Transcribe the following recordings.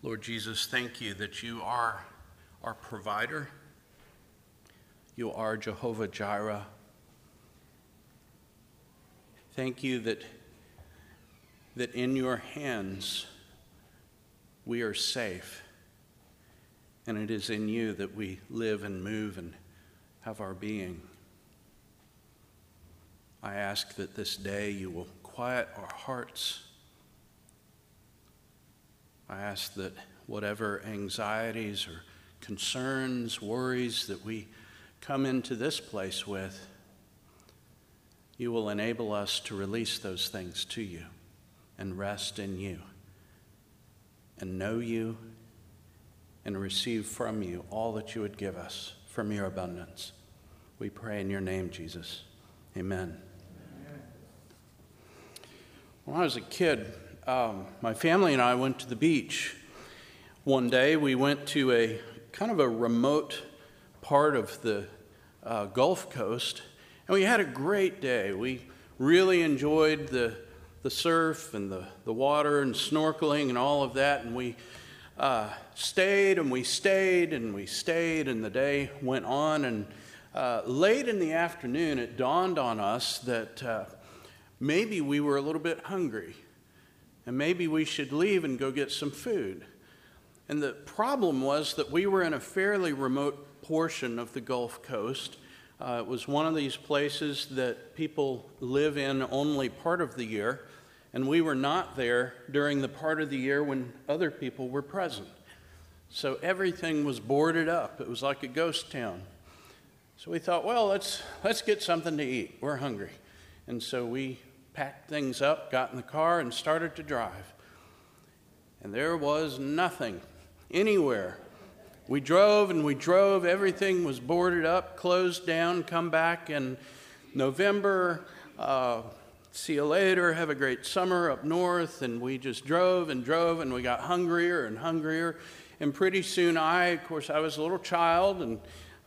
Lord Jesus, thank you that you are our provider. You are Jehovah Jireh. Thank you that in your hands we are safe, and it is in you that we live and move and have our being. I ask that this day you will quiet our hearts. I ask that whatever anxieties or concerns, worries that we come into this place with, you will enable us to release those things to you and rest in you and know you and receive from you all that you would give us from your abundance. We pray in your name, Jesus. Amen. When I was a kid, my family and I went to the beach. One day we went to a kind of a remote part of the Gulf Coast, and we had a great day. We really enjoyed the surf and the water and snorkeling and all of that, and we stayed and we stayed and we stayed, and the day went on, and late in the afternoon it dawned on us that maybe we were a little bit hungry. And maybe we should leave and go get some food. And the problem was that we were in a fairly remote portion of the Gulf Coast. It was one of these places that people live in only part of the year, and we were not there during the part of the year when other people were present. So everything was boarded up. It was like a ghost town. So we thought, well, let's get something to eat. We're hungry. And so we packed things up, got in the car, and started to drive. And there was nothing anywhere. We drove and we drove. Everything was boarded up, closed down, come back in November. See you later. Have a great summer up north. And we just drove, and we got hungrier and hungrier. And pretty soon I was a little child and,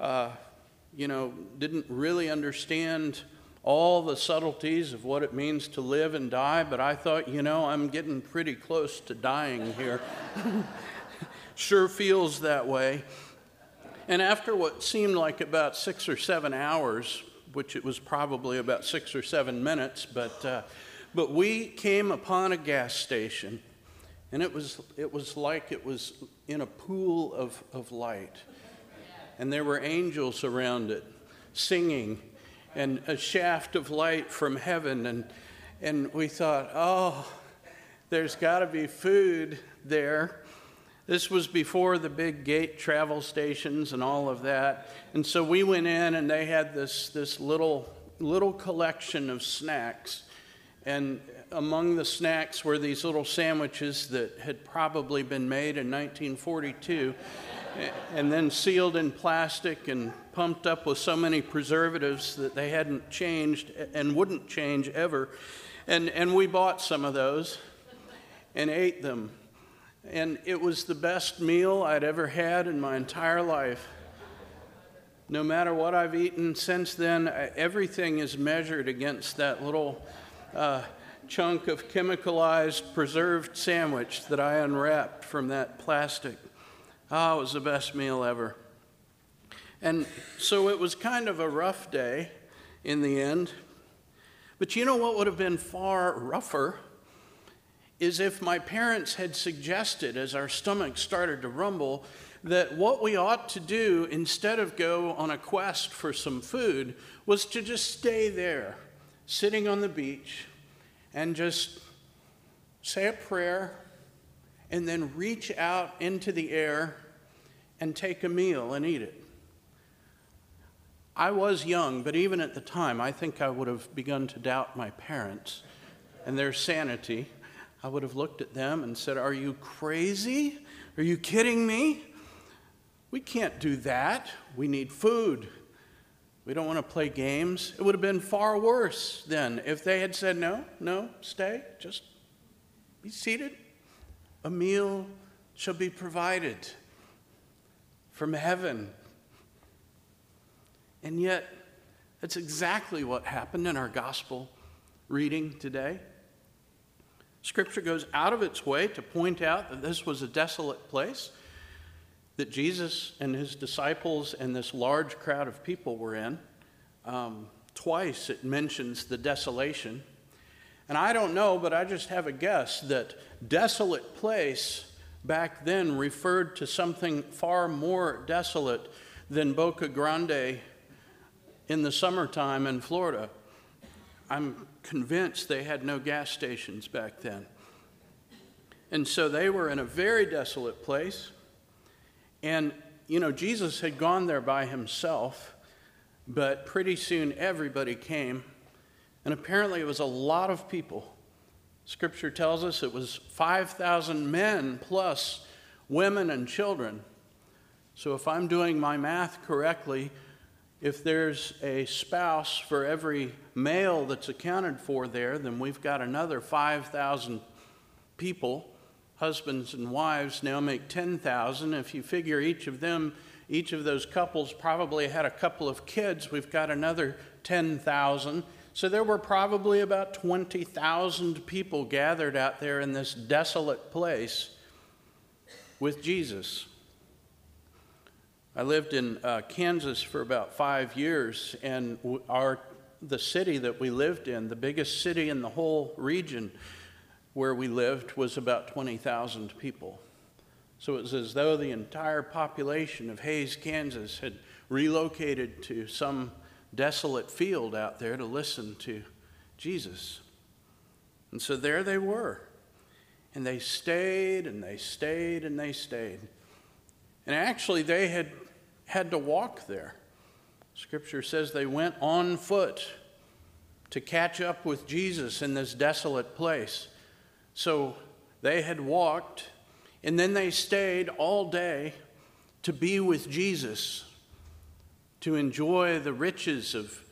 didn't really understand all the subtleties of what it means to live and die, but I thought, I'm getting pretty close to dying here. Sure feels that way. And after what seemed like about 6 or 7 hours, which it was probably about 6 or 7 minutes, but we came upon a gas station, and it was like it was in a pool of light. And there were angels around it singing, and a shaft of light from heaven, and we thought, oh, there's got to be food there. This was before the big gate travel stations and all of that, and so we went in, and they had this little collection of snacks, and among the snacks were these little sandwiches that had probably been made in 1942, and then sealed in plastic and pumped up with so many preservatives that they hadn't changed and wouldn't change ever. And we bought some of those and ate them. And it was the best meal I'd ever had in my entire life. No matter what I've eaten since then, everything is measured against that little chunk of chemicalized preserved sandwich that I unwrapped from that plastic. Oh, it was the best meal ever. And so it was kind of a rough day in the end. But you know what would have been far rougher is if my parents had suggested, as our stomachs started to rumble, that what we ought to do instead of go on a quest for some food was to just stay there, sitting on the beach, and just say a prayer, and then reach out into the air and take a meal and eat it. I was young, but even at the time, I think I would have begun to doubt my parents and their sanity. I would have looked at them and said, "Are you crazy? Are you kidding me? We can't do that. We need food. We don't want to play games." It would have been far worse then if they had said, no, stay, just be seated. A meal shall be provided from heaven. And yet, that's exactly what happened in our gospel reading today. Scripture goes out of its way to point out that this was a desolate place that Jesus and his disciples and this large crowd of people were in. Twice it mentions the desolation. And I don't know, but I just have a guess that desolate place back then referred to something far more desolate than Boca Grande in the summertime in Florida. I'm convinced they had no gas stations back then. And so they were in a very desolate place. And, Jesus had gone there by himself, but pretty soon everybody came. And apparently it was a lot of people. Scripture tells us it was 5,000 men plus women and children. So if I'm doing my math correctly, if there's a spouse for every male that's accounted for there, then we've got another 5,000 people. Husbands and wives now make 10,000. If you figure each of those couples probably had a couple of kids, we've got another 10,000. So there were probably about 20,000 people gathered out there in this desolate place with Jesus. I lived in Kansas for about 5 years, and the city that we lived in, the biggest city in the whole region where we lived, was about 20,000 people. So it was as though the entire population of Hays, Kansas had relocated to some desolate field out there to listen to Jesus. And so there they were. And they stayed and they stayed and they stayed. And actually they had to walk there. Scripture says they went on foot to catch up with Jesus in this desolate place. So they had walked, and then they stayed all day to be with Jesus, to enjoy the riches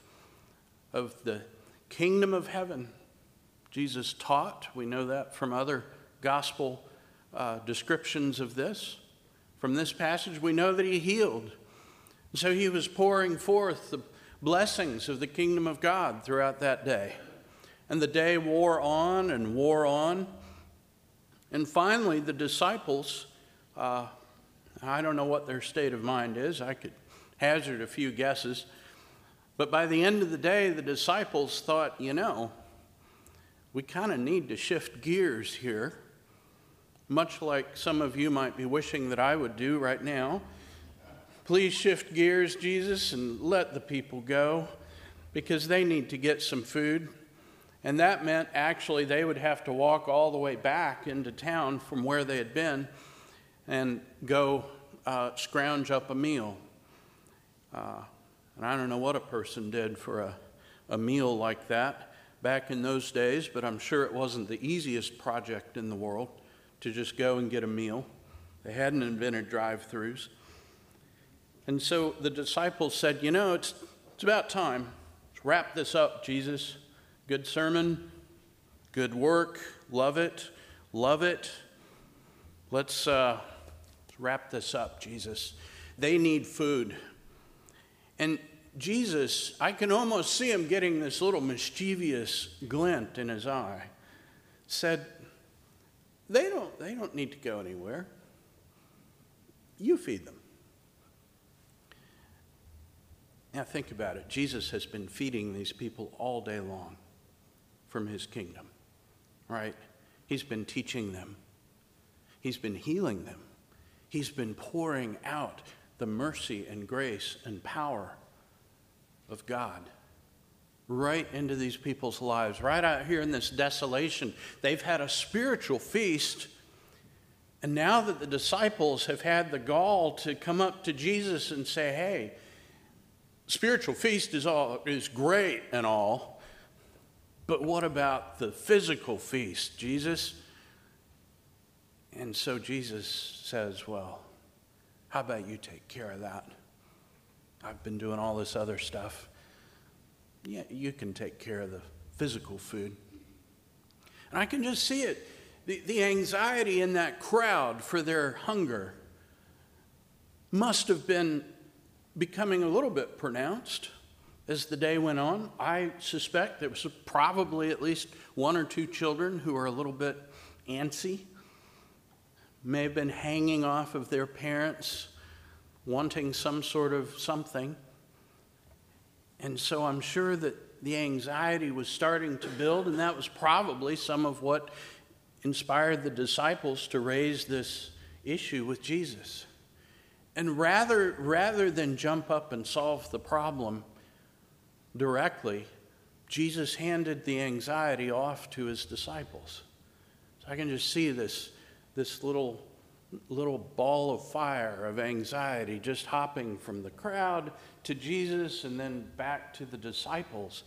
of the kingdom of heaven. Jesus taught. We know that from other gospel descriptions of this. From this passage, we know that he healed. And so he was pouring forth the blessings of the kingdom of God throughout that day. And the day wore on and wore on. And finally, the disciples, I don't know what their state of mind is. I could hazard a few guesses. But by the end of the day, the disciples thought, we kind of need to shift gears here, much like some of you might be wishing that I would do right now. Please shift gears, Jesus, and let the people go, because they need to get some food. And that meant actually they would have to walk all the way back into town from where they had been and go scrounge up a meal. And I don't know what a person did for a meal like that back in those days, but I'm sure it wasn't the easiest project in the world to just go and get a meal. They hadn't invented drive-thrus. And so the disciples said, it's about time. Let's wrap this up, Jesus. Good sermon, good work, love it. Let's wrap this up, Jesus. They need food. And Jesus, I can almost see him getting this little mischievous glint in his eye, said, they don't need to go anywhere. You feed them. Now think about it. Jesus has been feeding these people all day long from his kingdom, right? He's been teaching them. He's been healing them. He's been pouring out the mercy and grace and power of God right into these people's lives, right out here in this desolation. They've had a spiritual feast, and now that the disciples have had the gall to come up to Jesus and say, hey, spiritual feast is great and all, but what about the physical feast, Jesus? And so Jesus says, well, how about you take care of that? I've been doing all this other stuff. Yeah, you can take care of the physical food. And I can just see it, the anxiety in that crowd for their hunger must have been becoming a little bit pronounced. As the day went on, I suspect there was probably at least one or two children who were a little bit antsy, may have been hanging off of their parents, wanting some sort of something. And so I'm sure that the anxiety was starting to build, and that was probably some of what inspired the disciples to raise this issue with Jesus. And rather than jump up and solve the problem directly, Jesus handed the anxiety off to his disciples. So I can just see this little ball of fire of anxiety just hopping from the crowd to Jesus and then back to the disciples.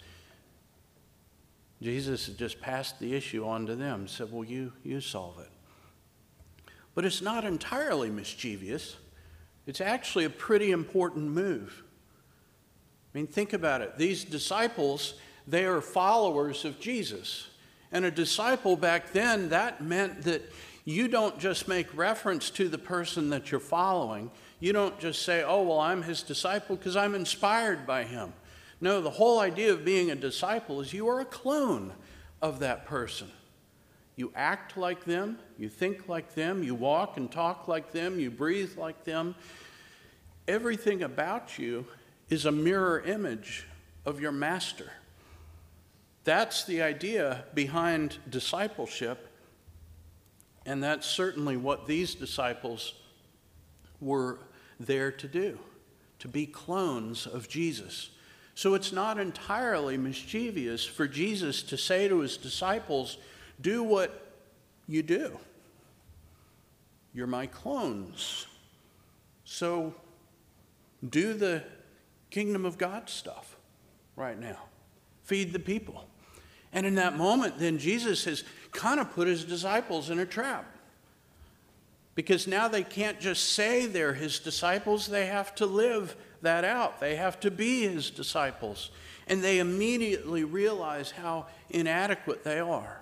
Jesus had just passed the issue on to them, said, well, you solve it. But it's not entirely mischievous. It's actually a pretty important move. I mean, think about it. These disciples, they are followers of Jesus. And a disciple back then, that meant that you don't just make reference to the person that you're following. You don't just say, oh, well, I'm his disciple because I'm inspired by him. No, the whole idea of being a disciple is you are a clone of that person. You act like them, you think like them, you walk and talk like them, you breathe like them. Everything about you is a mirror image of your master. That's the idea behind discipleship, and that's certainly what these disciples were there to do, to be clones of Jesus. So it's not entirely mischievous for Jesus to say to his disciples, do what you do. You're my clones. So do the kingdom of God stuff right now. Feed the people. And in that moment, then Jesus has kind of put his disciples in a trap. Because now they can't just say they're his disciples, they have to live that out. They have to be his disciples. And they immediately realize how inadequate they are.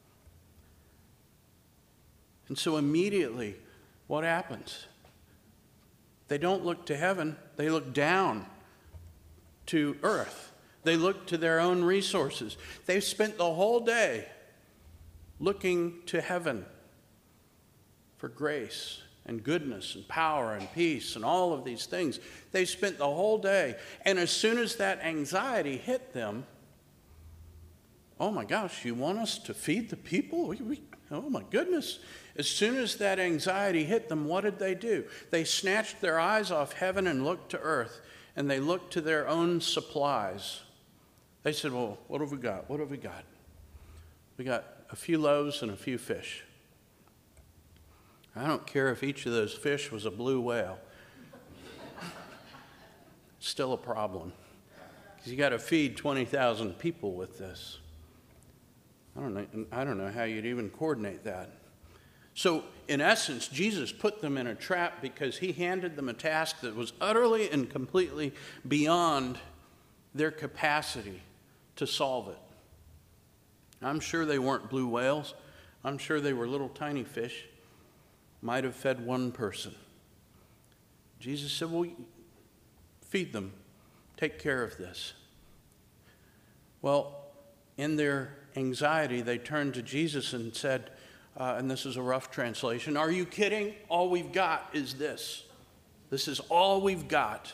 And so immediately, what happens? They don't look to heaven, they look down to earth. They look to their own resources. They've spent the whole day looking to heaven for grace and goodness and power and peace and all of these things. They spent the whole day. And as soon as that anxiety hit them, oh my gosh, you want us to feed the people? Oh my goodness. As soon as that anxiety hit them, what did they do? They snatched their eyes off heaven and looked to earth, and they looked to their own supplies. They said, well, what have we got? What have we got? We got a few loaves and a few fish. I don't care if each of those fish was a blue whale. Still a problem. Because you got to feed 20,000 people with this. I don't know how you'd even coordinate that. So, in essence, Jesus put them in a trap because he handed them a task that was utterly and completely beyond their capacity to solve it. I'm sure they weren't blue whales. I'm sure they were little tiny fish. Might have fed one person. Jesus said, well, feed them. Take care of this. Well, in their anxiety, they turned to Jesus and said, and this is a rough translation, are you kidding? All we've got is this. This is all we've got.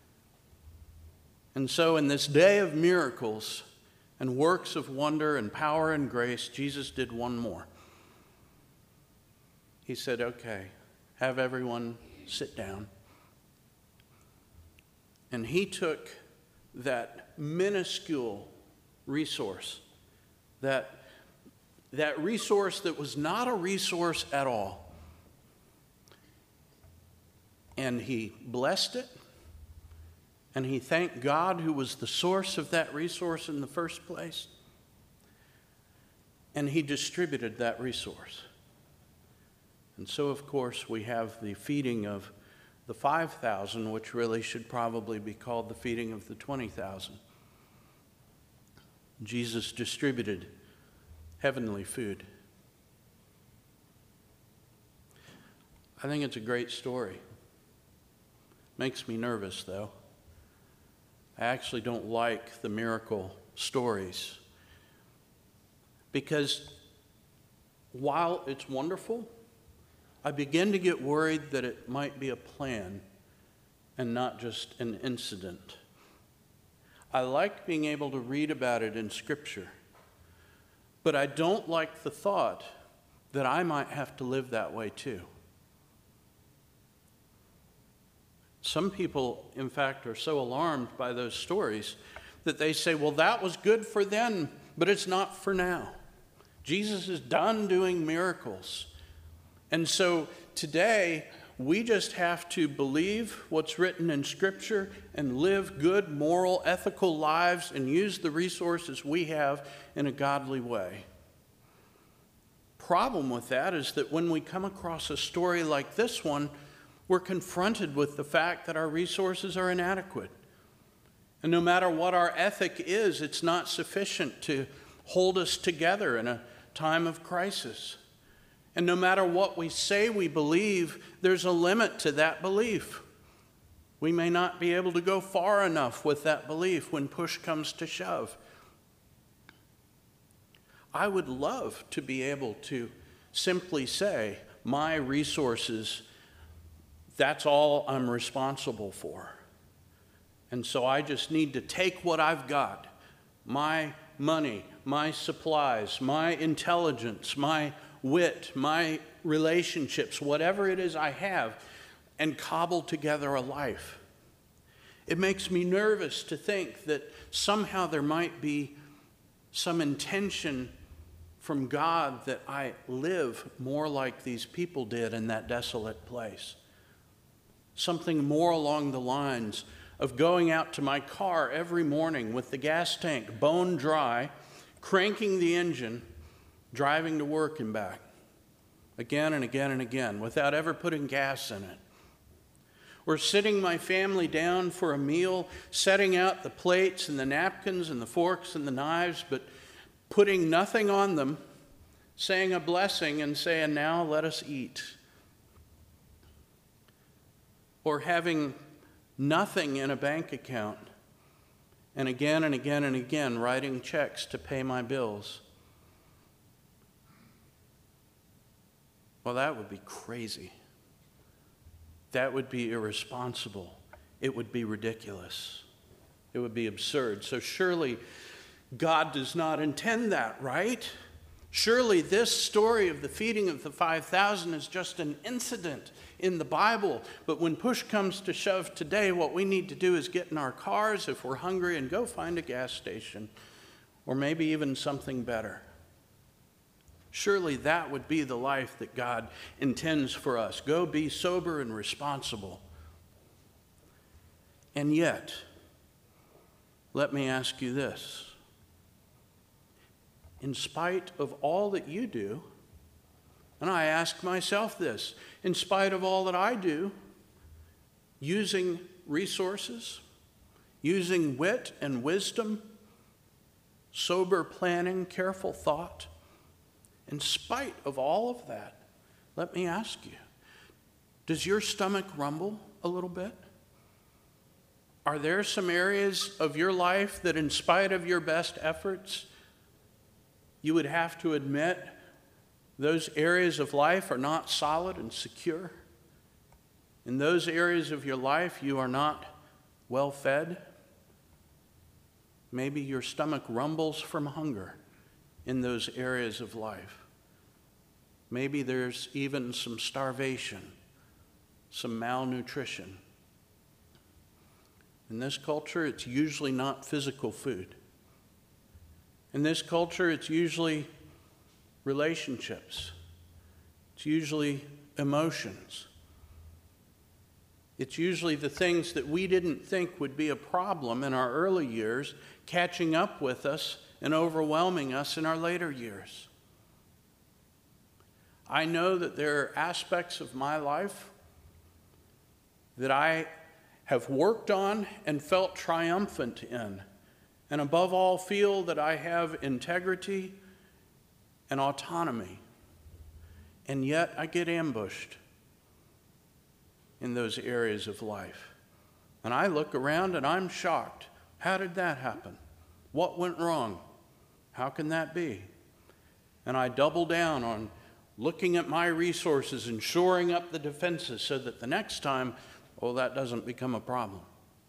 And so in this day of miracles and works of wonder and power and grace, Jesus did one more. He said, okay, have everyone sit down. And he took that minuscule resource, that resource that was not a resource at all, and he blessed it, and he thanked God who was the source of that resource in the first place, and he distributed that resource. And so, of course, we have the feeding of the 5,000, which really should probably be called the feeding of the 20,000. Jesus distributed heavenly food. I think it's a great story. Makes me nervous, though. I actually don't like the miracle stories. Because while it's wonderful, I begin to get worried that it might be a plan and not just an incident. I like being able to read about it in Scripture, but I don't like the thought that I might have to live that way too. Some people, in fact, are so alarmed by those stories that they say, well, that was good for then, but it's not for now. Jesus is done doing miracles. And so today, we just have to believe what's written in Scripture and live good, moral, ethical lives and use the resources we have in a godly way. Problem with that is that when we come across a story like this one, we're confronted with the fact that our resources are inadequate. And no matter what our ethic is, it's not sufficient to hold us together in a time of crisis. And no matter what we say we believe, there's a limit to that belief. We may not be able to go far enough with that belief when push comes to shove. I would love to be able to simply say, my resources, that's all I'm responsible for. And so I just need to take what I've got, my money, my supplies, my intelligence, my wit, my relationships, whatever it is I have, and cobble together a life. It makes me nervous to think that somehow there might be some intention from God that I live more like these people did in that desolate place. Something more along the lines of going out to my car every morning with the gas tank bone dry, cranking the engine, driving to work and back, again and again and again, without ever putting gas in it. Or sitting my family down for a meal, setting out the plates and the napkins and the forks and the knives, but putting nothing on them, saying a blessing and saying, now let us eat. Or having nothing in a bank account, and again and again and again writing checks to pay my bills. Well, that would be crazy. That would be irresponsible. It would be ridiculous. It would be absurd. So surely God does not intend that, right? Surely this story of the feeding of the 5,000 is just an incident in the Bible. But when push comes to shove today, what we need to do is get in our cars if we're hungry and go find a gas station, or maybe even something better. Surely that would be the life that God intends for us. Go be sober and responsible. And yet, let me ask you this. In spite of all that you do, and I ask myself this, in spite of all that I do, using resources, using wit and wisdom, sober planning, careful thought, in spite of all of that, let me ask you, does your stomach rumble a little bit? Are there some areas of your life that in spite of your best efforts, you would have to admit those areas of life are not solid and secure? In those areas of your life, you are not well fed? Maybe your stomach rumbles from hunger in those areas of life. Maybe there's even some starvation, some malnutrition. In this culture, it's usually not physical food. In this culture, it's usually relationships. It's usually emotions. It's usually the things that we didn't think would be a problem in our early years, catching up with us and overwhelming us in our later years. I know that there are aspects of my life that I have worked on and felt triumphant in, and above all feel that I have integrity and autonomy. And yet I get ambushed in those areas of life. And I look around and I'm shocked How did that happen? What went wrong? How can that be? And I double down on looking at my resources and shoring up the defenses so that the next time, that doesn't become a problem.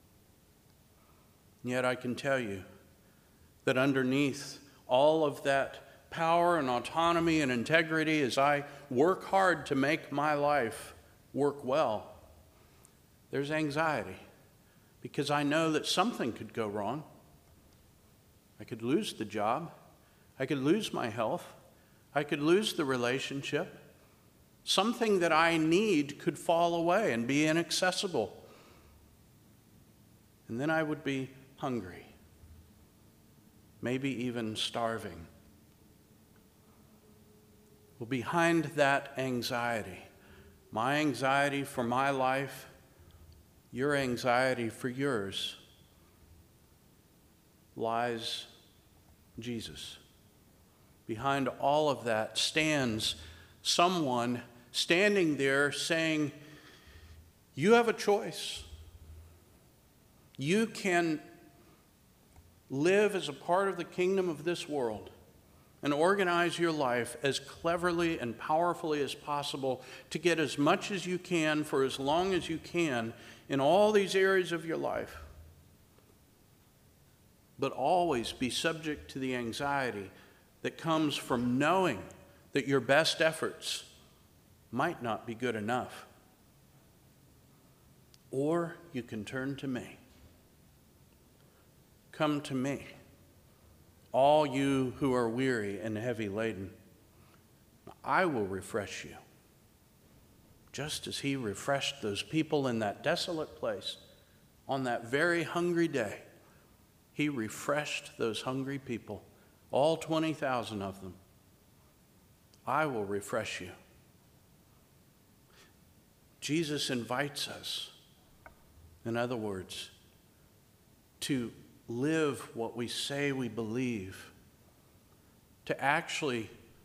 Yet I can tell you that underneath all of that power and autonomy and integrity, as I work hard to make my life work well, there's anxiety, because I know that something could go wrong. I could lose the job. I could lose my health. I could lose the relationship. Something that I need could fall away and be inaccessible. And then I would be hungry, maybe even starving. Well, behind that anxiety, my anxiety for my life, your anxiety for yours, lies Jesus. Behind all of that stands someone standing there saying, you have a choice. You can live as a part of the kingdom of this world and organize your life as cleverly and powerfully as possible to get as much as you can for as long as you can in all these areas of your life, but always be subject to the anxiety that comes from knowing that your best efforts might not be good enough. Or you can turn to me. Come to me, all you who are weary and heavy laden. I will refresh you, just as he refreshed those people in that desolate place on that very hungry day. He refreshed those hungry people, all 20,000 of them. I will refresh you. Jesus invites us, in other words, to live what we say we believe, to actually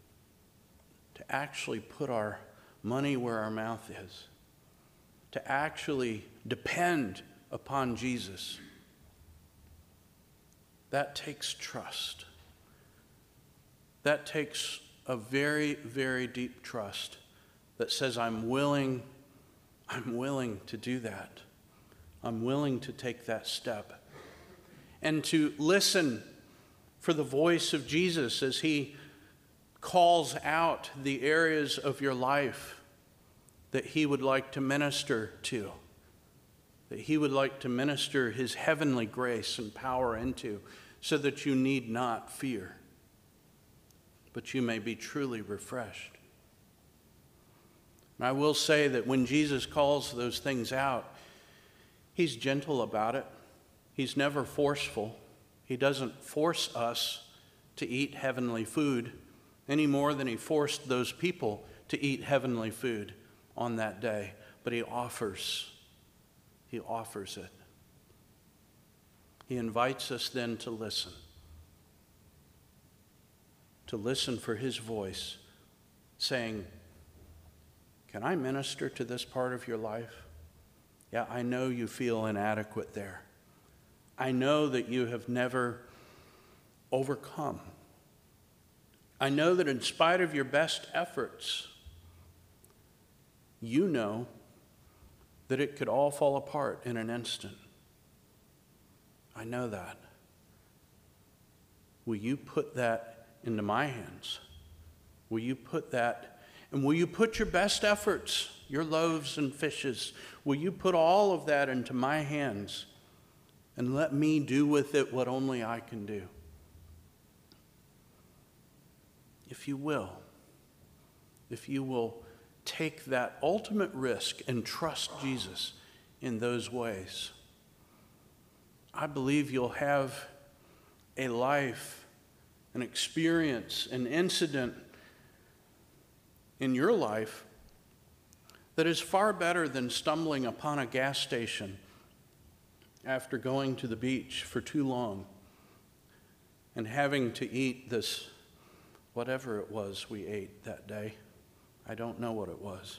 put our money where our mouth is, to actually depend upon Jesus. That takes trust. That takes a very, very deep trust that says, I'm willing to do that. I'm willing to take that step. And to listen for the voice of Jesus as he calls out the areas of your life that he would like to minister to, that he would like to minister his heavenly grace and power into, so that you need not fear, but you may be truly refreshed. And I will say that when Jesus calls those things out, he's gentle about it. He's never forceful. He doesn't force us to eat heavenly food any more than he forced those people to eat heavenly food on that day. But he offers it. He invites us then to listen for his voice saying, can I minister to this part of your life? Yeah, I know you feel inadequate there. I know that you have never overcome. I know that in spite of your best efforts, you know that it could all fall apart in an instant. I know that. Will you put that into my hands? Will you put that, and will you put your best efforts, your loaves and fishes, will you put all of that into my hands and let me do with it what only I can do? If you will take that ultimate risk and trust Jesus in those ways, I believe you'll have a life, an experience, an incident in your life that is far better than stumbling upon a gas station after going to the beach for too long and having to eat this, whatever it was we ate that day. I don't know what it was.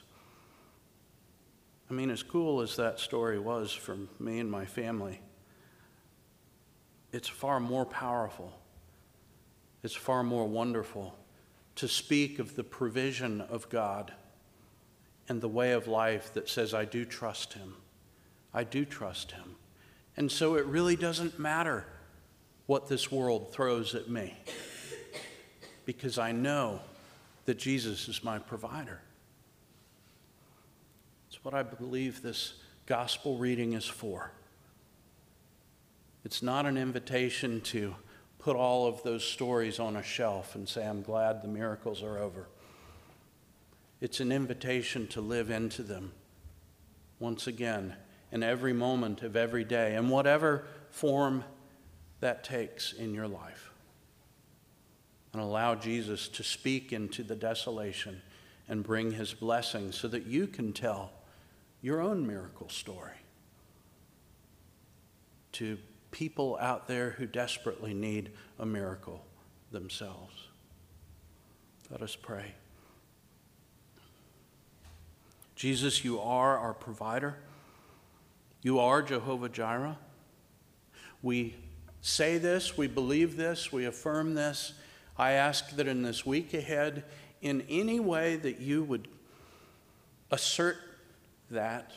I mean, as cool as that story was for me and my family, it's far more powerful, it's far more wonderful to speak of the provision of God and the way of life that says, I do trust him. I do trust him. And so it really doesn't matter what this world throws at me, because I know that Jesus is my provider. It's what I believe this gospel reading is for. It's not an invitation to put all of those stories on a shelf and say, I'm glad the miracles are over. It's an invitation to live into them once again in every moment of every day, in whatever form that takes in your life. And allow Jesus to speak into the desolation and bring his blessing so that you can tell your own miracle story to people out there who desperately need a miracle themselves. Let us pray. Jesus, you are our provider. You are Jehovah Jireh. We say this, we believe this, we affirm this. I ask that in this week ahead, in any way that you would assert that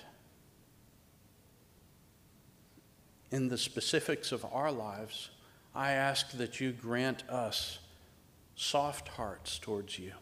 in the specifics of our lives, I ask that you grant us soft hearts towards you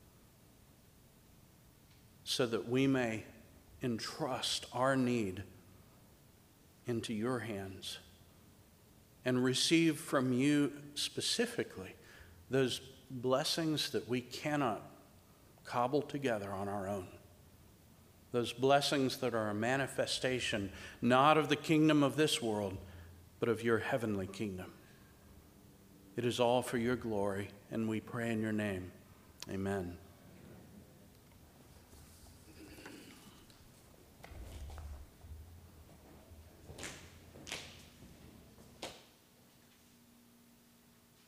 so that we may entrust our need into your hands and receive from you specifically those blessings that we cannot cobble together on our own. Those blessings that are a manifestation not of the kingdom of this world, but of your heavenly kingdom. It is all for your glory, and we pray in your name. Amen.